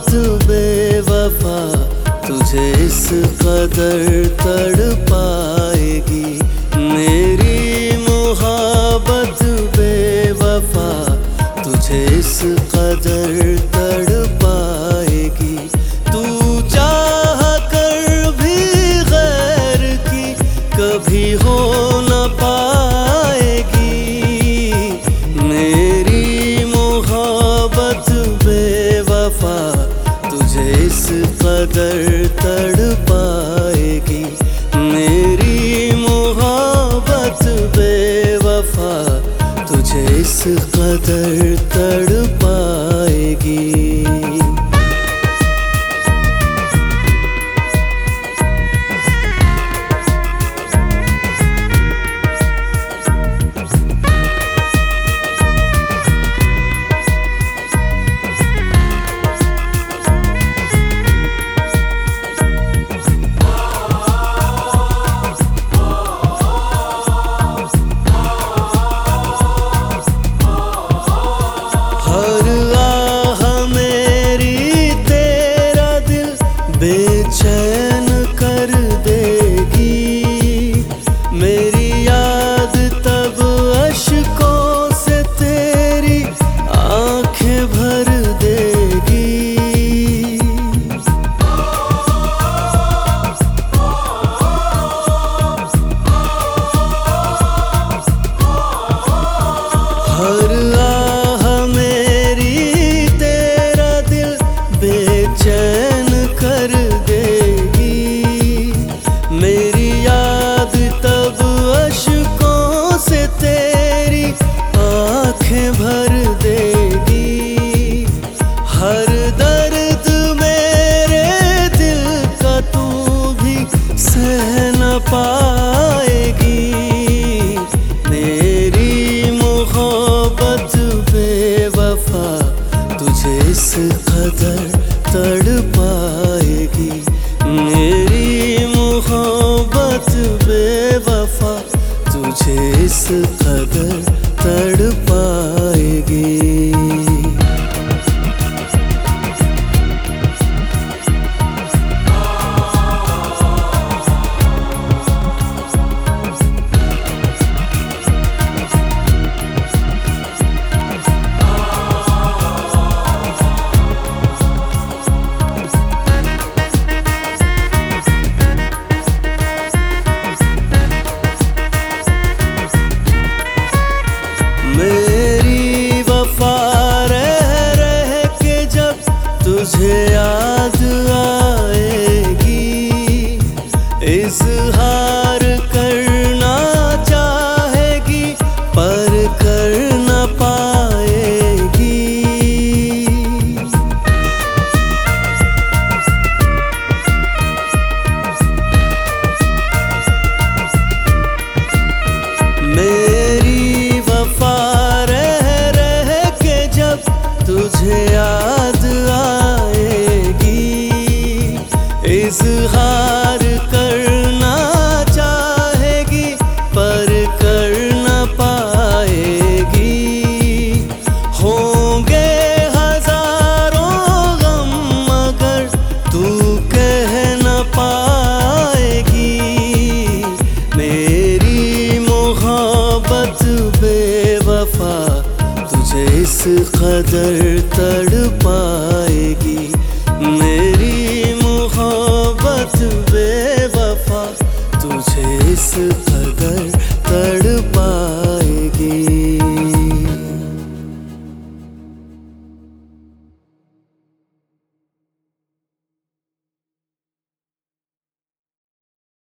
मोहब्बत बेवफा तुझे इस कदर तड़पाएगी। मेरी मोहब्बत बेवफा तुझे इस कदर तड़पाएगी। तू चाह कर भी गैर की कभी हो न पाएगी। मेरी मोहब्बत बेवफा तुझे इस कदर तड़पाएगी। मेरी मोहब्बत बेवफा तुझे इस कदर तड़पाएगी। बेचैन कर देगी मेरी याद तब अश्कों से तेरी आंखें भर देगी। हर आह मेरी तेरा दिल बेचैन कर देगी। मेरी याद तब अश्कों से तेरी आंखें भर देगी। हर दर्द मेरे दिल का तू भी सह न पाएगी। मेरी मोहब्बत बेवफा तुझे इस कदर तड़पाएगी। मेरी मोहब्बत बेवफा तुझे इस कदर तड़पाएगी। मेरी वफा रह रह के जब तुझे याद आएगी। इज़हार करना चाहेगी पर कर न पाएगी। मेरी वफा तुझे याद आएगी। इज़हार करना चाहेगी पर कर न पाएगी। होंगे हजारों गम मगर तू कह न पाएगी। मेरी मोहब्बत बेवफा तुझे इस कदर तड़पाएगी। मेरी मोहब्बत बेवफा तुझे इस